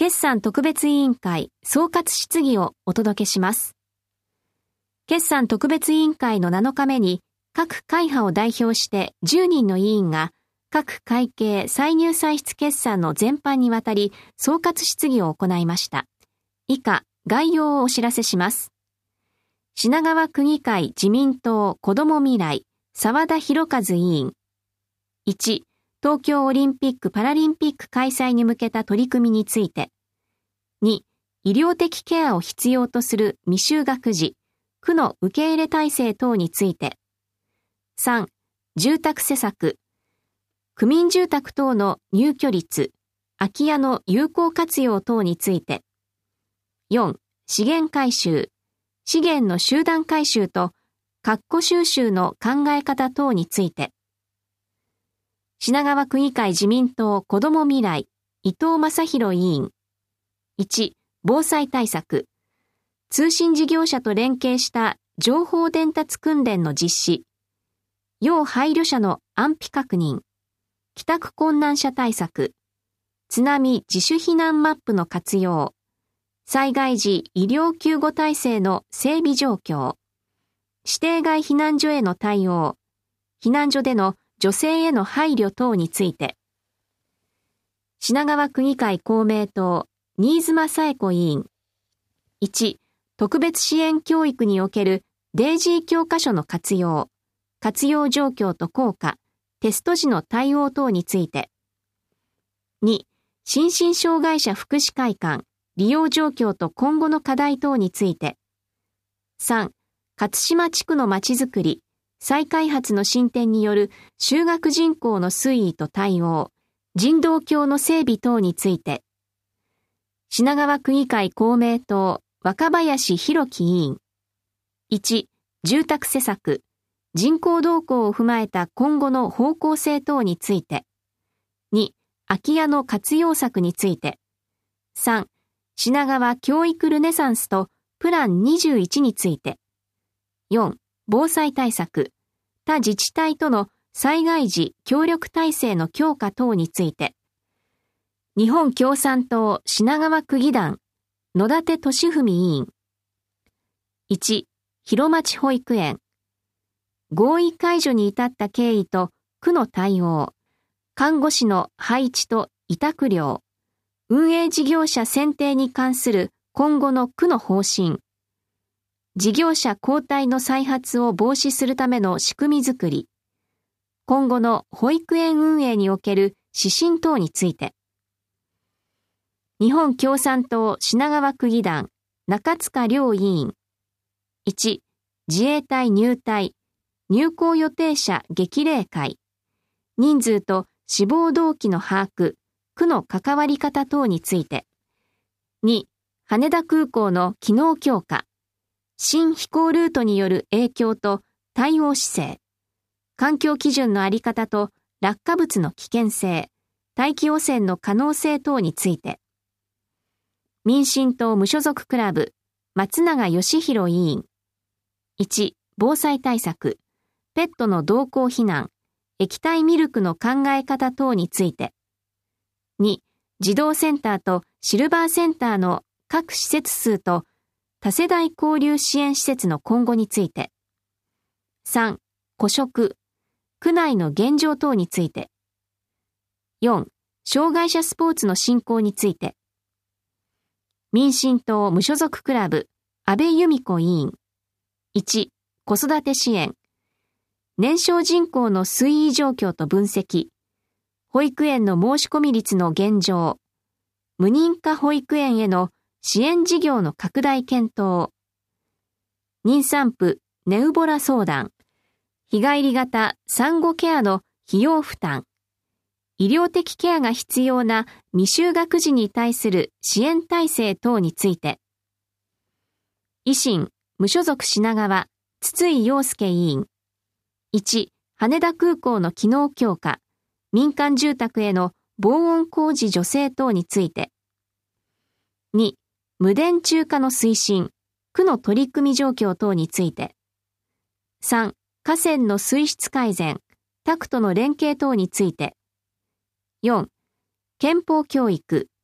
決算特別委員会総括質疑をお届けします。決算特別委員会の7日目に各会派を代表して10人の委員が各会計歳入歳出決算の全般にわたり総括質疑を行いました。以下、概要をお知らせします。品川区議会自民党子ども未来澤田博和委員。1、東京オリンピック・パラリンピック開催に向けた取り組みについて。2、医療的ケアを必要とする未就学児、区の受け入れ体制等について。3、住宅施策、区民住宅等の入居率、空き家の有効活用等について。4、資源回収、資源の集団回収と確固収集の考え方等について。品川区議会自民党子ども未来伊藤正弘委員。1、防災対策、通信事業者と連携した情報伝達訓練の実施、要配慮者の安否確認、帰宅困難者対策、津波自主避難マップの活用、災害時医療救護体制の整備状況、指定外避難所への対応、避難所での女性への配慮等について。品川区議会公明党新妻紗恵子委員。1、特別支援教育におけるデイジー教科書の活用、活用状況と効果、テスト時の対応等について。2、心身障害者福祉会館、利用状況と今後の課題等について。3、勝島地区のまちづくり、再開発の進展による就学人口の推移と対応、人道橋の整備等について。品川区議会公明党若林弘樹委員。1、住宅施策、人口動向を踏まえた今後の方向性等について。2、空き家の活用策について。3、品川教育ルネサンスとプラン21について。4、防災対策、他自治体との災害時協力体制の強化等について。日本共産党品川区議団野立俊文委員。1、広町保育園、合意解除に至った経緯と区の対応、看護師の配置と委託料、運営事業者選定に関する今後の区の方針、事業者交代の再発を防止するための仕組みづくり、今後の保育園運営における指針等について。日本共産党品川区議団中塚良委員。1、自衛隊入隊、入校予定者激励会、人数と志望動機の把握、区の関わり方等について。2、羽田空港の機能強化、新飛行ルートによる影響と対応姿勢、環境基準のあり方と落下物の危険性、大気汚染の可能性等について。民進党無所属クラブ松永義弘委員。1、防災対策、ペットの同行避難、液体ミルクの考え方等について。2、児童センターとシルバーセンターの各施設数と多世代交流支援施設の今後について。3、孤食、区内の現状等について。4、障害者スポーツの振興について。民進党無所属クラブ安倍由美子委員。1、子育て支援、年少人口の推移状況と分析、保育園の申し込み率の現状、無認可保育園への支援事業の拡大検討、妊産婦ネウボラ相談、日帰り型産後ケアの費用負担、医療的ケアが必要な未就学児に対する支援体制等について。維新、無所属品川、筒井陽介委員。1、羽田空港の機能強化、民間住宅への防音工事助成等について。2、無電柱化の推進、区の取り組み状況等について。3、河川の水質改善、宅との連携等について。4、憲法教育、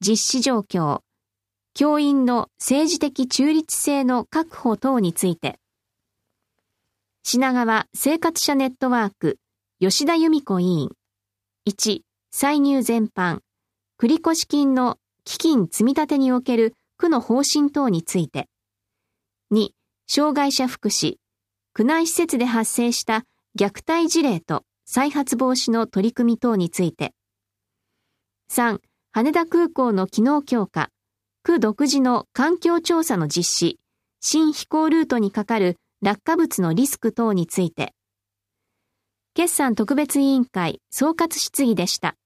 実施状況、教員の政治的中立性の確保等について、品川生活者ネットワーク吉田由美子委員、1、歳入全般、繰越金の基金積み立てにおける区の方針等について、2、障害者福祉、区内施設で発生した虐待事例と再発防止の取り組み等について、3、羽田空港の機能強化、区独自の環境調査の実施、新飛行ルートにかかる落下物のリスク等について、決算特別委員会総括質疑でした。